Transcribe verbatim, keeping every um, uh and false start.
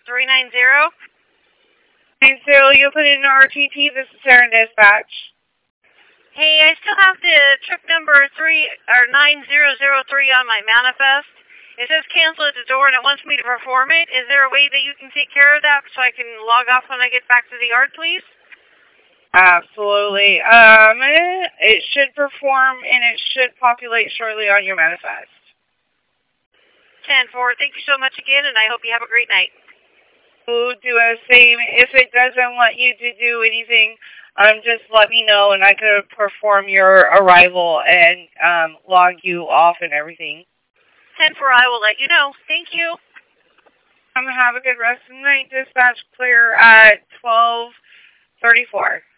three nine zero. nine zero, you put in R T T, this is Sarah Dispatch. Hey, I still have the trip number three or nine zero zero three on my manifest. It says cancel at the door and it wants me to perform it. Is there a way that you can take care of that so I can log off when I get back to the yard, please? Absolutely. Um, it should perform and it should populate shortly on your manifest. ten four, thank you so much again and I hope you have a great night. We'll do the same. If it doesn't want you to do anything, um, just let me know and I could perform your arrival and um, log you off and everything. ten four, I will let you know. Thank you. Um, have a good rest of the night. Dispatch clear at twelve thirty-four.